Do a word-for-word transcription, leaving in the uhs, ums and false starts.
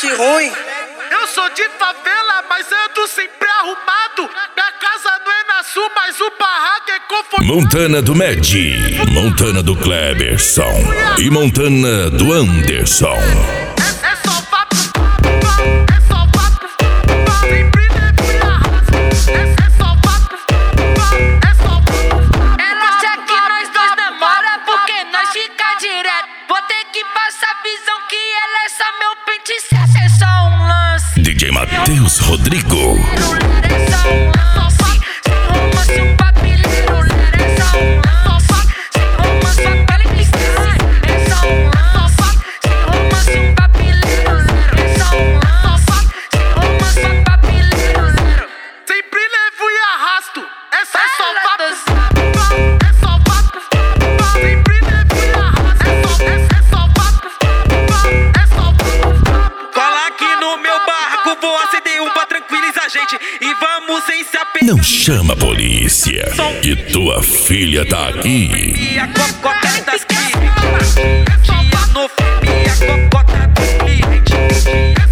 que ruim. Eu sou de favela, mas ando sempre arrumado. Minha casa não é na sul, mas o barraco é confortável. Montana do Med, Montana do Kleberson e Montana do Anderson. É, é só vapo, é só vapo. Sempre leve a raça. É, é só vapo, é só vapo. Ela acha que nós dois namora porque nós fica direto. Vou ter que passar visão que ela é só meu pente, se é só um lance. D J Matheus Rodrigo. É só um lance, sem romance um papeleiro. É só um lance, sem romance um papeleiro. É só um lance, sem romance um papeleiro. É só um lance, sem romance um papeleiro. Sempre levo e arrasto. É só, é só Ela vapo, dança. é só vapo. Sempre levo e arrasto. É só, é, é só vapo, é só vapo. Cola aqui no meu barco, vou acender um pra tranquilizar a gente. E vamos sem se apegar. Não chama a polícia, que tua filha tá aqui. E a cocota das clientes. Tia no filme, a cocota dos clientes.